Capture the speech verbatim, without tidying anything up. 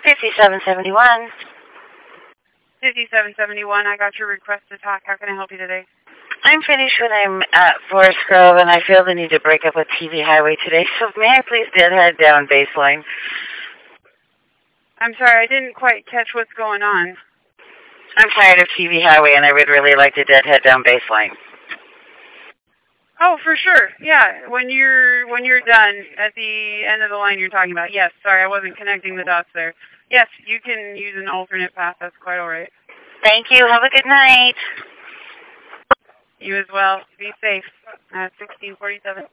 fifty-seven seventy-one. fifty-seven seventy-one, I got your request to talk. How can I help you today? I'm finished when I'm at Forest Grove, and I feel the need to break up with T V Highway today, so may I please deadhead down baseline? I'm sorry, I didn't quite catch what's going on. I'm tired of T V Highway, and I would really like to deadhead down baseline. Oh, for sure. Yeah, when you're when you're done at the end of the line you're talking about. Yes, sorry, I wasn't connecting the dots there. Yes, you can use an alternate path. That's quite all right. Thank you. Have a good night. You as well. Be safe. Uh, sixteen forty-seven.